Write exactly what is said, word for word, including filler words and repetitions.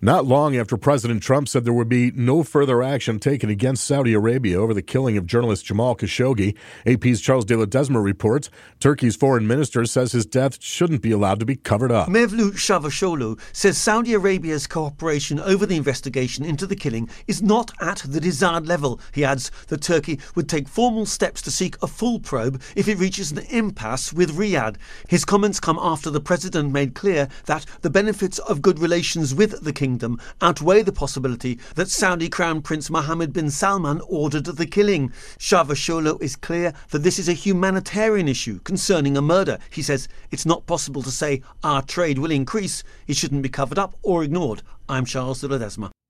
Not long after President Trump said there would be no further action taken against Saudi Arabia over the killing of journalist Jamal Khashoggi, A P's Charles de Ledesma reports Turkey's foreign minister says his death shouldn't be allowed to be covered up. Mevlut Çavuşoğlu says Saudi Arabia's cooperation over the investigation into the killing is not at the desired level. He adds that Turkey would take formal steps to seek a full probe if it reaches an impasse with Riyadh. His comments come after the president made clear that the benefits of good relations with the kingdom outweigh the possibility that Saudi Crown Prince Mohammed bin Salman ordered the killing. Çavuşoğlu is clear that this is a humanitarian issue concerning a murder. He says it's not possible to say our trade will increase. It shouldn't be covered up or ignored. I'm Charles de Ledesma.